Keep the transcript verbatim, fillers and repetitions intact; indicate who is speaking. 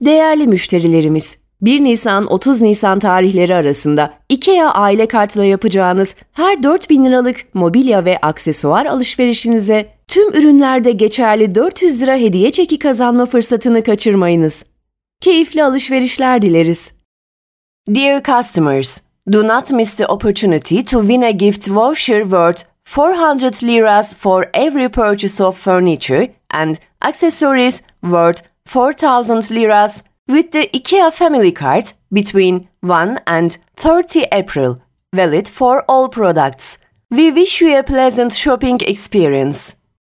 Speaker 1: Değerli müşterilerimiz, bir Nisan otuz Nisan tarihleri arasında IKEA aile kartla yapacağınız her dört bin liralık mobilya ve aksesuar alışverişinize tüm ürünlerde geçerli dört yüz lira hediye çeki kazanma fırsatını kaçırmayınız. Keyifli alışverişler dileriz. Dear customers, do not miss the opportunity to win a gift voucher worth four hundred liras for every purchase of furniture and accessories worth four thousand liras with the IKEA Family Card between first and thirtieth April, valid for all products. We wish you a pleasant shopping experience.